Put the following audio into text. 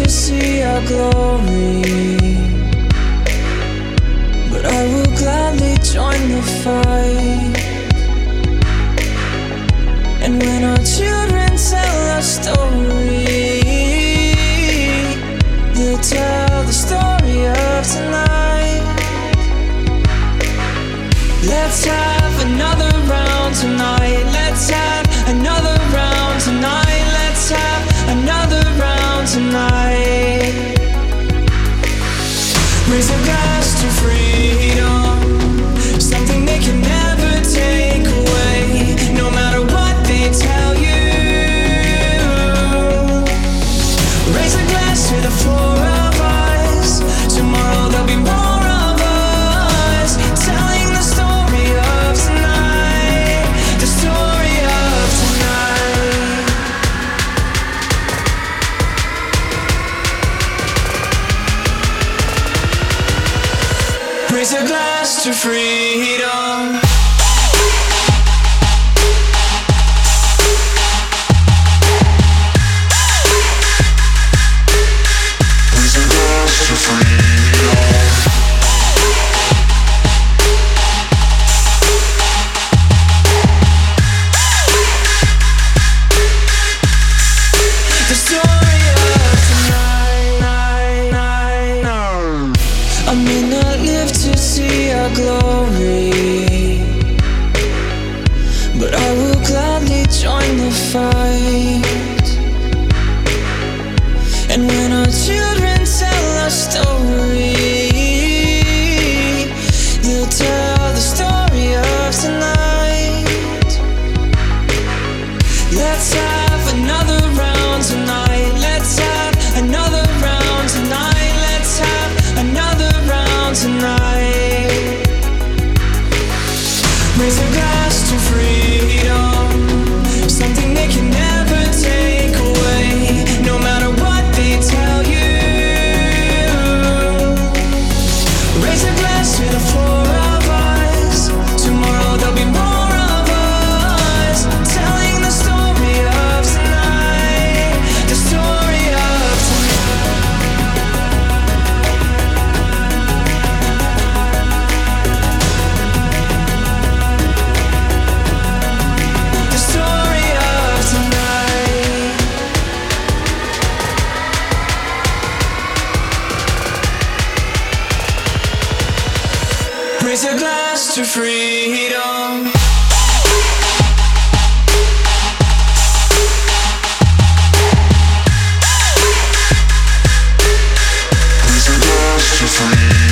to see our glory, but I will gladly join the fight. And when our children tell our story, they'll tell the story of tonight. Let's have another round tonight. Let's have another round tonight. Let's have another round tonight. Raise a glass to freedom, something they can never take away, no matter what they tell you. Raise a glass to the four of us. Tomorrow there'll be more of us, telling the story of tonight, the story of tonight. Raise a glass to freedom. I may not live to see our glory, but I will gladly join the fight. And when our children tell our story, they'll tell the story of tonight. Let's have another round tonight. Let's have another round tonight. Let's have another round tonight. Raise a glass to freedom, something they can never take away, no matter what they tell you. Raise a glass to the four of us. Tomorrow there'll be more of us, telling the story of tonight, the story of raise a glass to freedom. Raise a glass to freedom.